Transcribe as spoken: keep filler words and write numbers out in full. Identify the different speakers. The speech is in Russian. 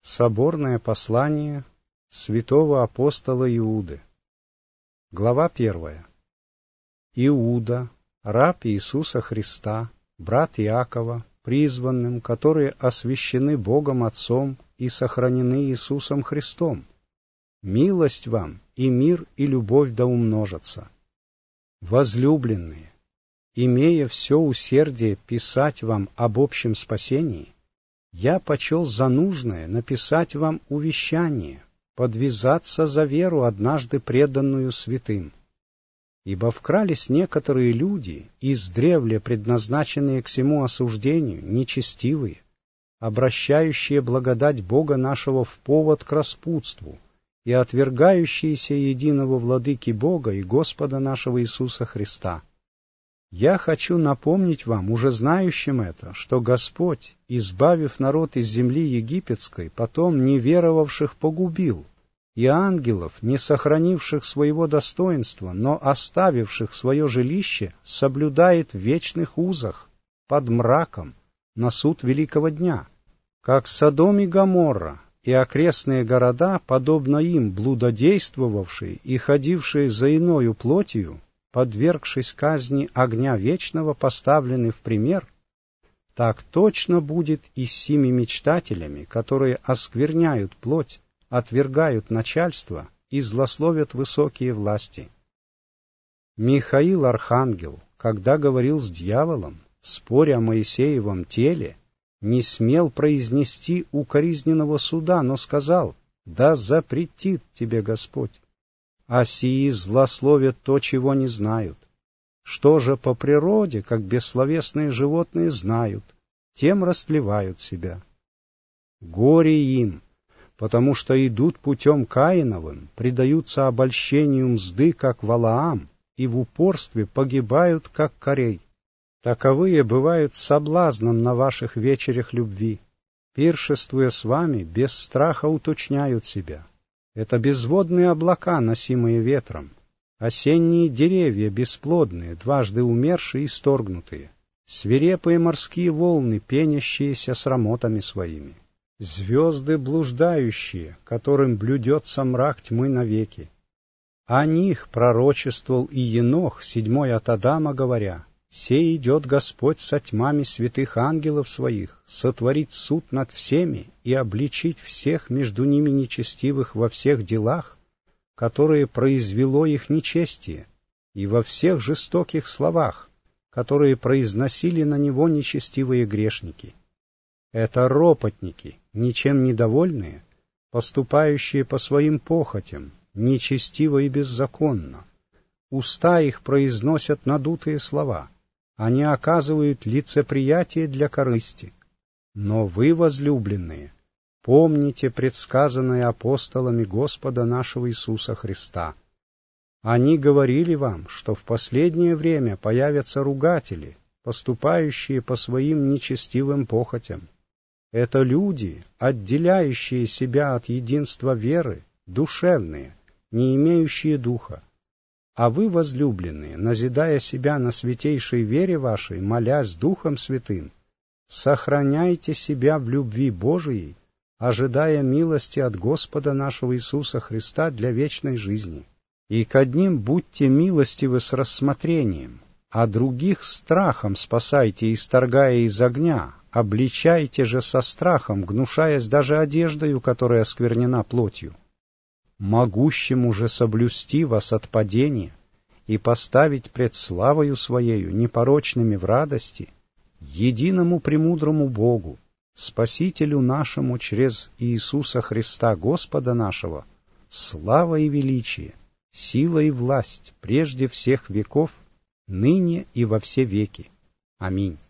Speaker 1: Соборное послание святого апостола Иуды. Глава первая. Иуда, раб Иисуса Христа, брат Иакова, призванным, которые освящены Богом Отцом и сохранены Иисусом Христом. Милость вам и мир и любовь да умножатся. Возлюбленные, имея все усердие писать вам об общем спасении, я почел за нужное написать вам увещание, подвязаться за веру, однажды преданную святым. Ибо вкрались некоторые люди, издревле предназначенные к сему осуждению, нечестивые, обращающие благодать Бога нашего в повод к распутству и отвергающиеся единого владыки Бога и Господа нашего Иисуса Христа. Я хочу напомнить вам, уже знающим это, что Господь, избавив народ из земли египетской, потом неверовавших погубил, и ангелов, не сохранивших своего достоинства, но оставивших свое жилище, соблюдает в вечных узах, под мраком, на суд великого дня. Как Содом и Гоморра и окрестные города, подобно им блудодействовавшие и ходившие за иною плотью, подвергшись казни огня вечного, поставлены в пример, так точно будет и с сими мечтателями, которые оскверняют плоть, отвергают начальство и злословят высокие власти. Михаил Архангел, когда говорил с дьяволом, споря о Моисеевом теле, не смел произнести укоризненного суда, но сказал: «Да запретит тебе Господь». А сии злословят то, чего не знают. Что же по природе, как бессловесные животные, знают, тем растлевают себя. Горе им, потому что идут путем Каиновым, предаются обольщению мзды, как Валаам, и в упорстве погибают, как Корей. Таковые бывают соблазном на ваших вечерях любви, пиршествуя с вами, без страха уточняют себя. Это безводные облака, носимые ветром, осенние деревья бесплодные, дважды умершие и сторгнутые, свирепые морские волны, пенящиеся срамотами своими, звезды блуждающие, которым блюдется мрак тьмы навеки. О них пророчествовал и Енох, седьмой от Адама, говоря: «Сей идет Господь со тьмами святых ангелов своих, сотворить суд над всеми и обличить всех между ними нечестивых во всех делах, которые произвело их нечестие, и во всех жестоких словах, которые произносили на него нечестивые грешники. Это ропотники, ничем недовольные, поступающие по своим похотям, нечестиво и беззаконно. Уста их произносят надутые слова. Они оказывают лицеприятие для корысти. Но вы, возлюбленные, помните предсказанное апостолами Господа нашего Иисуса Христа. Они говорили вам, что в последнее время появятся ругатели, поступающие по своим нечестивым похотям. Это люди, отделяющие себя от единства веры, душевные, не имеющие духа. А вы, возлюбленные, назидая себя на святейшей вере вашей, молясь Духом Святым, сохраняйте себя в любви Божией, ожидая милости от Господа нашего Иисуса Христа для вечной жизни. И к одним будьте милостивы с рассмотрением, а других страхом спасайте, исторгая из огня, обличайте же со страхом, гнушаясь даже одеждою, которая осквернена плотью. Могущему же соблюсти вас от падения и поставить пред славою Своею непорочными в радости, единому премудрому Богу, Спасителю нашему через Иисуса Христа Господа нашего, слава и величие, сила и власть прежде всех веков, ныне и во все веки. Аминь.